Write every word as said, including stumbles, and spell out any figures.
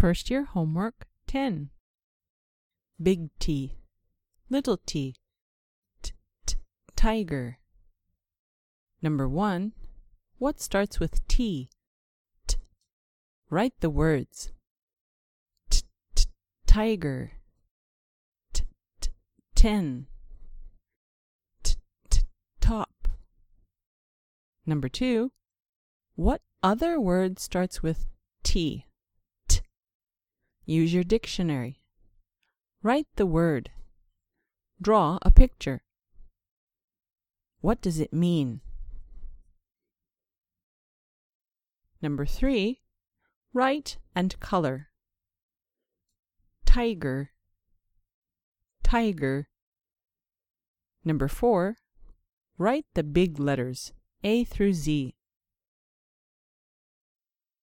First year homework ten. Big T, little t, t, t, tiger. Number one, what starts with T? T. Write the words. T, t, tiger. T, t, ten. T, t, top. Number two, what other word starts with T? T. Use your dictionary. Write the word. Draw a picture. What does it mean? Number three, write and color. Tiger, tiger. Number four, write the big letters A through Z.